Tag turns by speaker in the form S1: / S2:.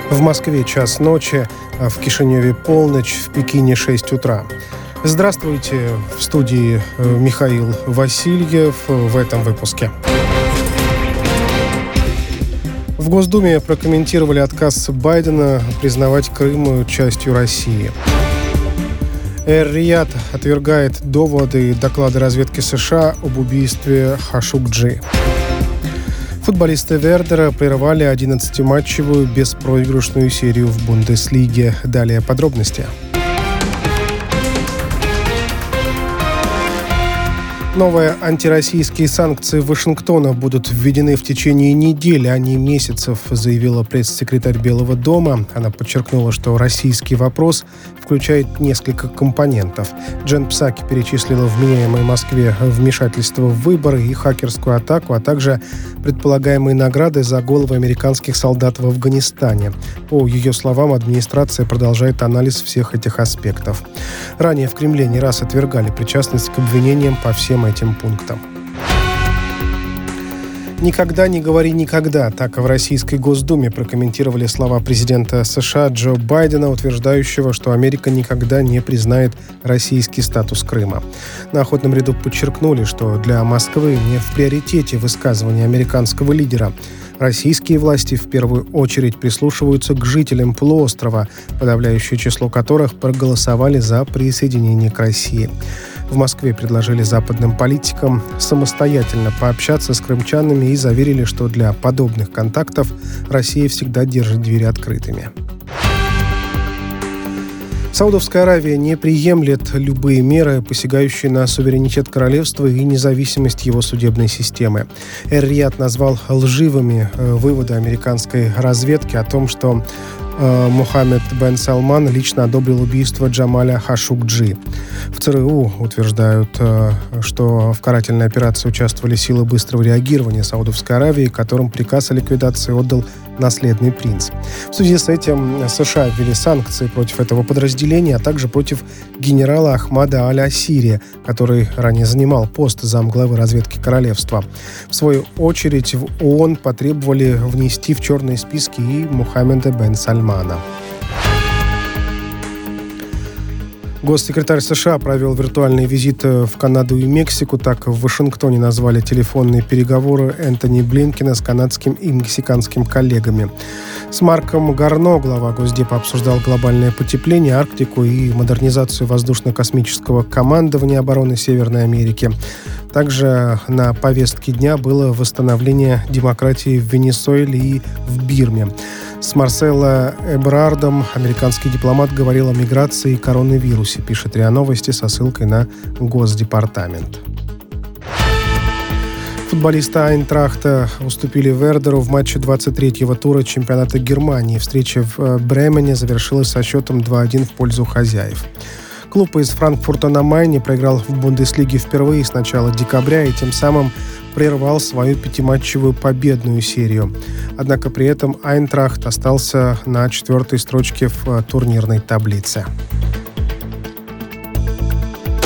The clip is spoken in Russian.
S1: В Москве час ночи, в Кишиневе полночь, в Пекине 6 утра. Здравствуйте, в студии Михаил Васильев в этом выпуске. В Госдуме прокомментировали отказ Байдена признавать Крым частью России. Эр-Рияд отвергает доводы и доклады разведки США об убийстве Хашукджи. Футболисты Вердера прервали 11-матчевую беспроигрышную серию в Бундеслиге. Далее подробности. Новые антироссийские санкции Вашингтона будут введены в течение недели, а не месяцев, заявила пресс-секретарь Белого дома. Она подчеркнула, что российский вопрос включает несколько компонентов. Джен Псаки перечислила вменяемые Москве вмешательство в выборы и хакерскую атаку, а также предполагаемые награды за головы американских солдат в Афганистане. По ее словам, администрация продолжает анализ всех этих аспектов. Ранее в Кремле не раз отвергали причастность к обвинениям по всем этим пунктам. «Никогда не говори никогда», так в Российской Госдуме прокомментировали слова президента США Джо Байдена, утверждающего, что Америка никогда не признает российский статус Крыма. На охотном ряду подчеркнули, что для Москвы не в приоритете высказывания американского лидера. Российские власти в первую очередь прислушиваются к жителям полуострова, подавляющее число которых проголосовали за присоединение к России. В Москве предложили западным политикам самостоятельно пообщаться с крымчанами и заверили, что для подобных контактов Россия всегда держит двери открытыми. Саудовская Аравия не приемлет любые меры, посягающие на суверенитет королевства и независимость его судебной системы. Эр-Рияд назвал лживыми выводы американской разведки о том, что Мухаммед бен Салман лично одобрил убийство Джамаля Хашукджи. В ЦРУ утверждают, что в карательной операции участвовали силы быстрого реагирования Саудовской Аравии, которым приказ о ликвидации отдал наследный принц. В связи с этим США ввели санкции против этого подразделения, а также против генерала Ахмада Аль-Асири, который ранее занимал пост замглавы разведки королевства. В свою очередь в ООН потребовали внести в черные списки и Мухаммеда бен Сальмана. Госсекретарь США провел виртуальный визит в Канаду и Мексику. Так в Вашингтоне назвали телефонные переговоры Энтони Блинкена с канадским и мексиканским коллегами. С Марком Гарно глава Госдепа обсуждал глобальное потепление, Арктику и модернизацию воздушно-космического командования обороны Северной Америки. Также на повестке дня было восстановление демократии в Венесуэле и в Бирме. С Марсело Эбрардом американский дипломат говорил о миграции и коронавирусе, пишет РИА Новости со ссылкой на Госдепартамент. Футболисты Айнтрахта уступили Вердеру в матче 23-го тура чемпионата Германии. Встреча в Бремене завершилась со счетом 2-1 в пользу хозяев. Клуб из Франкфурта на Майне проиграл в Бундеслиге впервые с начала декабря и тем самым прервал свою 5-матчевую победную серию. Однако при этом Айнтрахт остался на 4-й строчке в турнирной таблице.